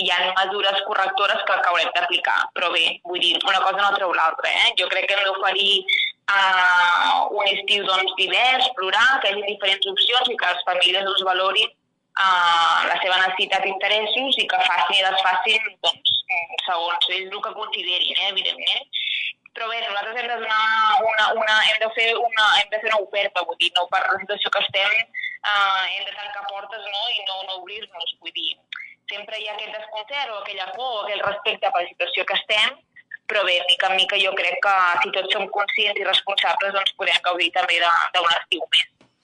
hi ha mesures correctores que haurem d'aplicar. Però bé, vull dir, una cosa no treu l'altra. Jo crec que hem d'oferir un estiu divers, plural, que hi hagi diferents opcions i que les famílies us valorin la seva necessitat i interessos i que facin i desfacin segons ells el que considerin, evidentment. Però bé, nosaltres hem de fer una oferta, vull dir, no per la situació que estem hem de tancar portes i no obrir-nos, vull dir, sempre hi ha aquest desconcert o aquella por o aquell respecte per la situació que estem, però bé, mica en mica jo crec que si tots som conscients i responsables doncs podem gaudir també d'un estiu més.